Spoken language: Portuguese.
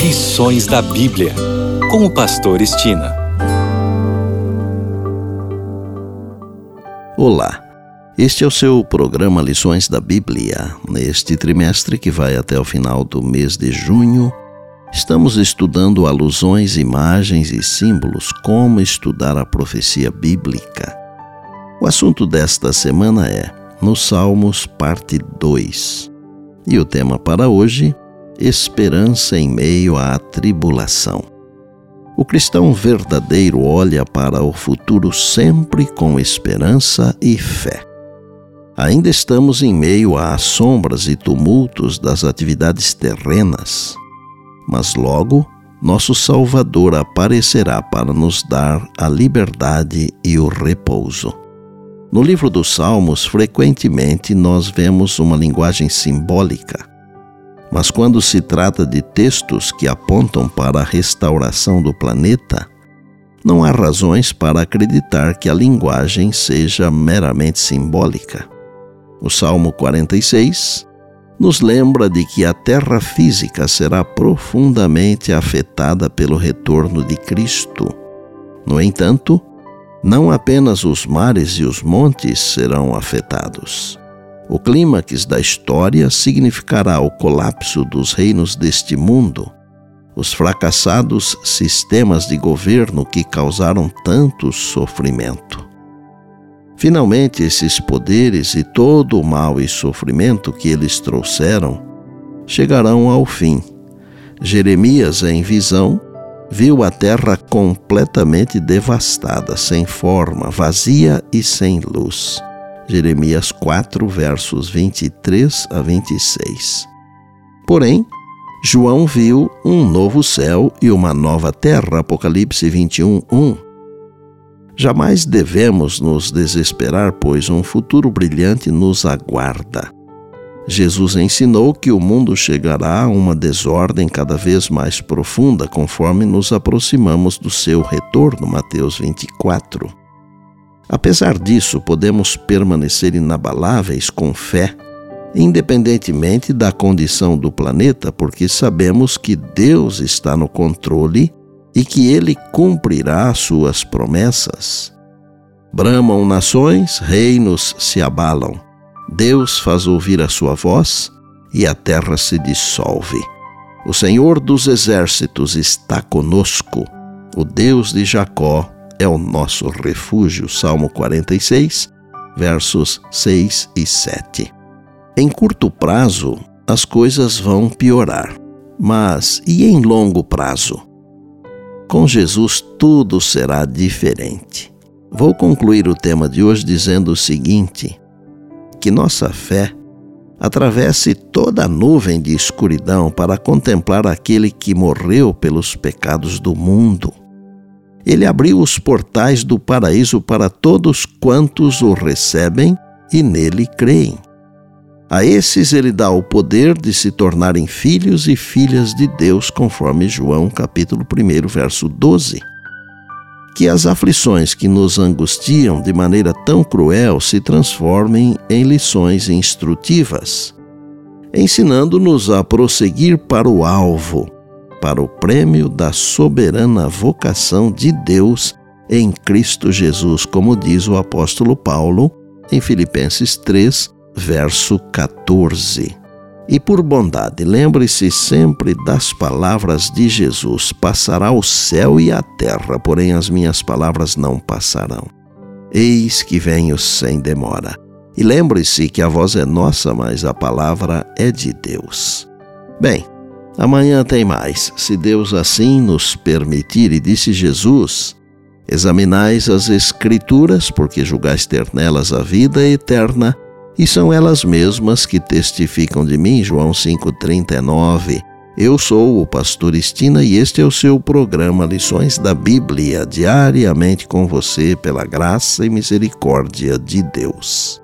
Lições da Bíblia, com o pastor Estina. Olá, este é o seu programa Lições da Bíblia. Neste trimestre que vai até o final do mês de junho, estamos estudando alusões, imagens e símbolos, como estudar a profecia bíblica. O assunto desta semana é nos Salmos, parte 2. E o tema para hoje, esperança em meio à tribulação. O cristão verdadeiro olha para o futuro sempre com esperança e fé. Ainda estamos em meio às sombras e tumultos das atividades terrenas, mas logo nosso Salvador aparecerá para nos dar a liberdade e o repouso. No livro dos Salmos, frequentemente nós vemos uma linguagem simbólica, mas quando se trata de textos que apontam para a restauração do planeta, não há razões para acreditar que a linguagem seja meramente simbólica. O Salmo 46 nos lembra de que a terra física será profundamente afetada pelo retorno de Cristo. No entanto, não apenas os mares e os montes serão afetados. O clímax da história significará o colapso dos reinos deste mundo, os fracassados sistemas de governo que causaram tanto sofrimento. Finalmente, esses poderes e todo o mal e sofrimento que eles trouxeram chegarão ao fim. Jeremias, em visão, viu a terra completamente devastada, sem forma, vazia e sem luz. Jeremias 4, versos 23 a 26. Porém, João viu um novo céu e uma nova terra, Apocalipse 21, 1. Jamais devemos nos desesperar, pois um futuro brilhante nos aguarda. Jesus ensinou que o mundo chegará a uma desordem cada vez mais profunda conforme nos aproximamos do seu retorno, Mateus 24. Apesar disso, podemos permanecer inabaláveis com fé, independentemente da condição do planeta, porque sabemos que Deus está no controle e que Ele cumprirá suas promessas. Bramam nações, reinos se abalam. Deus faz ouvir a sua voz e a terra se dissolve. O Senhor dos exércitos está conosco. O Deus de Jacó é o nosso refúgio. Salmo 46, versos 6 e 7. Em curto prazo, as coisas vão piorar. Mas e em longo prazo? Com Jesus tudo será diferente. Vou concluir o tema de hoje dizendo o seguinte: que nossa fé atravesse toda a nuvem de escuridão para contemplar aquele que morreu pelos pecados do mundo. Ele abriu os portais do paraíso para todos quantos o recebem e nele creem. A esses ele dá o poder de se tornarem filhos e filhas de Deus, conforme João capítulo 1, verso 12. Que as aflições que nos angustiam de maneira tão cruel se transformem em lições instrutivas, ensinando-nos a prosseguir para o alvo, para o prêmio da soberana vocação de Deus em Cristo Jesus, como diz o apóstolo Paulo em Filipenses 3, verso 14. E por bondade, lembre-se sempre das palavras de Jesus: passará o céu e a terra, porém as minhas palavras não passarão. Eis que venho sem demora. E lembre-se que a voz é nossa, mas a palavra é de Deus. Bem, amanhã tem mais, se Deus assim nos permitir. E disse Jesus: examinais as Escrituras, porque julgais ter nelas a vida eterna, e são elas mesmas que testificam de mim. João 5,39. Eu sou o pastor Estina e este é o seu programa Lições da Bíblia, diariamente com você pela graça e misericórdia de Deus.